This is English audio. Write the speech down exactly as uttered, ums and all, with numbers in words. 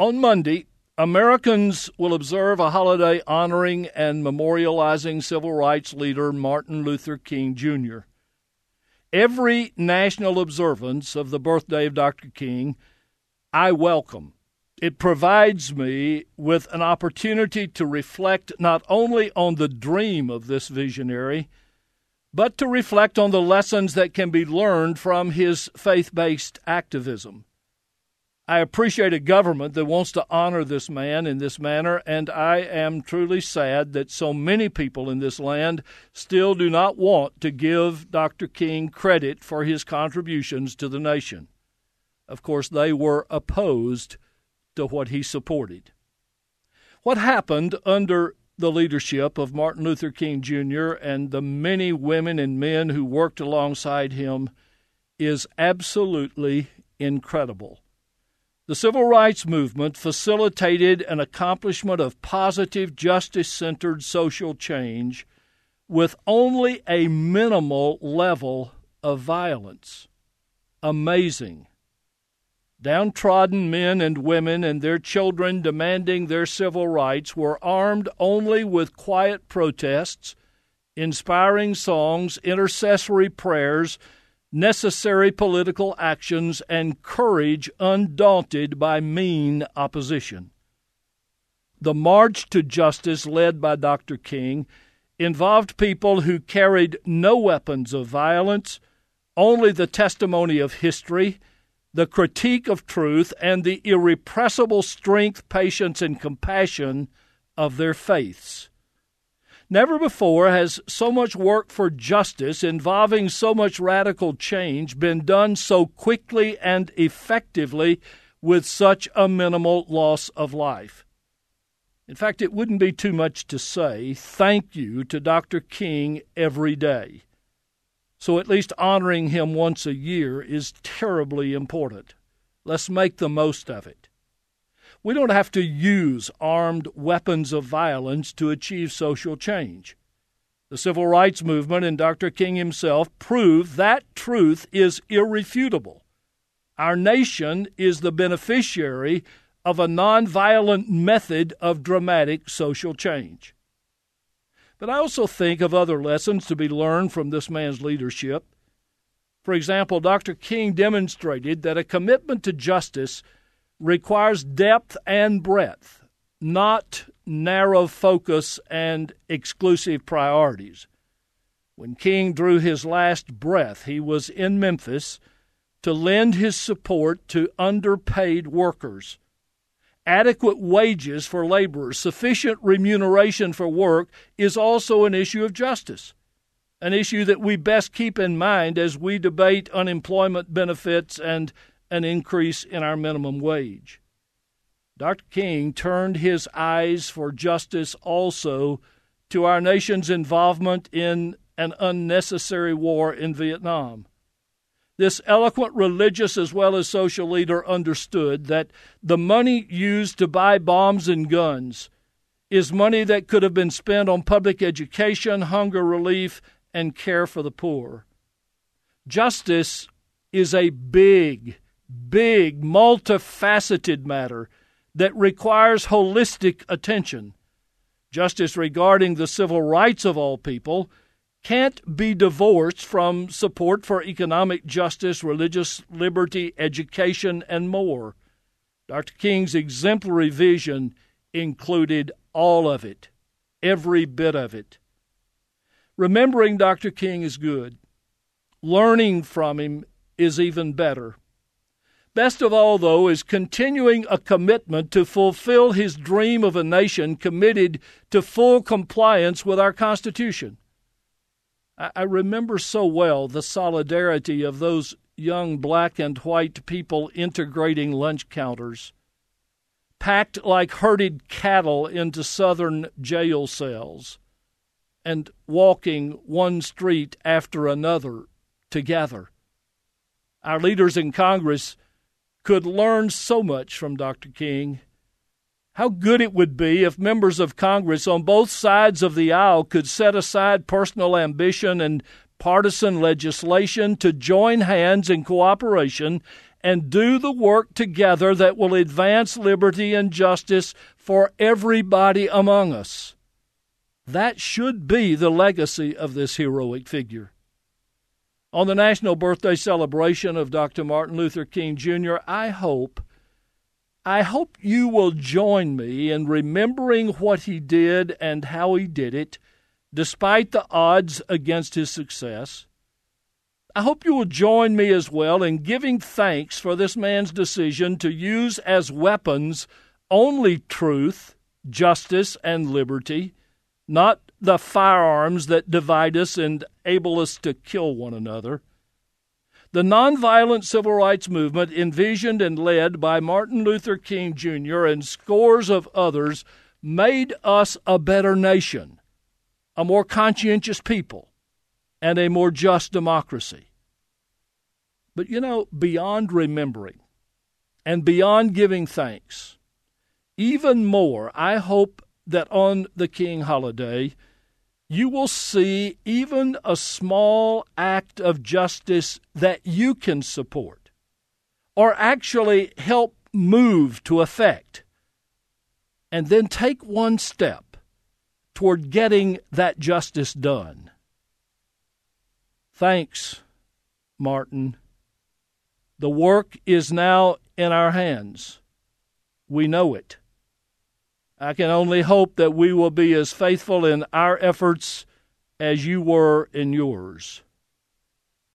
On Monday, Americans will observe a holiday honoring and memorializing civil rights leader Martin Luther King, Junior Every national observance of the birthday of Doctor King, I welcome. It provides me with an opportunity to reflect not only on the dream of this visionary, but to reflect on the lessons that can be learned from his faith-based activism. I appreciate a government that wants to honor this man in this manner, and I am truly sad that so many people in this land still do not want to give Doctor King credit for his contributions to the nation. Of course, they were opposed to what he supported. What happened under the leadership of Martin Luther King, Junior and the many women and men who worked alongside him is absolutely incredible. The civil rights movement facilitated an accomplishment of positive, justice-centered social change with only a minimal level of violence. Amazing. Downtrodden men and women and their children demanding their civil rights were armed only with quiet protests, inspiring songs, intercessory prayers, necessary political actions, and courage undaunted by mean opposition. The march to justice led by Doctor King involved people who carried no weapons of violence, only the testimony of history, the critique of truth, and the irrepressible strength, patience, and compassion of their faiths. Never before has so much work for justice involving so much radical change been done so quickly and effectively with such a minimal loss of life. In fact, it wouldn't be too much to say thank you to Doctor King every day. So at least honoring him once a year is terribly important. Let's make the most of it. We don't have to use armed weapons of violence to achieve social change. The civil rights movement and Doctor King himself prove that truth is irrefutable. Our nation is the beneficiary of a nonviolent method of dramatic social change. But I also think of other lessons to be learned from this man's leadership. For example, Doctor King demonstrated that a commitment to justice requires depth and breadth, not narrow focus and exclusive priorities. When King drew his last breath, he was in Memphis to lend his support to underpaid workers. Adequate wages for laborers, sufficient remuneration for work is also an issue of justice, an issue that we best keep in mind as we debate unemployment benefits and an increase in our minimum wage. Doctor King turned his eyes for justice also to our nation's involvement in an unnecessary war in Vietnam. This eloquent religious as well as social leader understood that the money used to buy bombs and guns is money that could have been spent on public education, hunger relief, and care for the poor. Justice is a big, big, multifaceted matter that requires holistic attention. Justice regarding the civil rights of all people can't be divorced from support for economic justice, religious liberty, education, and more. Doctor King's exemplary vision included all of it, every bit of it. Remembering Doctor King is good. Learning from him is even better. Best of all, though, is continuing a commitment to fulfill his dream of a nation committed to full compliance with our Constitution. I remember so well the solidarity of those young black and white people integrating lunch counters, packed like herded cattle into southern jail cells, and walking one street after another together. Our leaders in Congress could learn so much from Doctor King. How good it would be if members of Congress on both sides of the aisle could set aside personal ambition and partisan legislation to join hands in cooperation and do the work together that will advance liberty and justice for everybody among us. That should be the legacy of this heroic figure. On the national birthday celebration of Doctor Martin Luther King Junior, I hope, I hope you will join me in remembering what he did and how he did it, despite the odds against his success. I hope you will join me as well in giving thanks for this man's decision to use as weapons only truth, justice, and liberty, not the firearms that divide us and enable us to kill one another. The nonviolent civil rights movement, envisioned and led by Martin Luther King Junior and scores of others, made us a better nation, a more conscientious people, and a more just democracy. But, you know, beyond remembering and beyond giving thanks, even more, I hope that on the King holiday, you will see even a small act of justice that you can support or actually help move to effect, and then take one step toward getting that justice done. Thanks, Martin. The work is now in our hands. We know it. I can only hope that we will be as faithful in our efforts as you were in yours.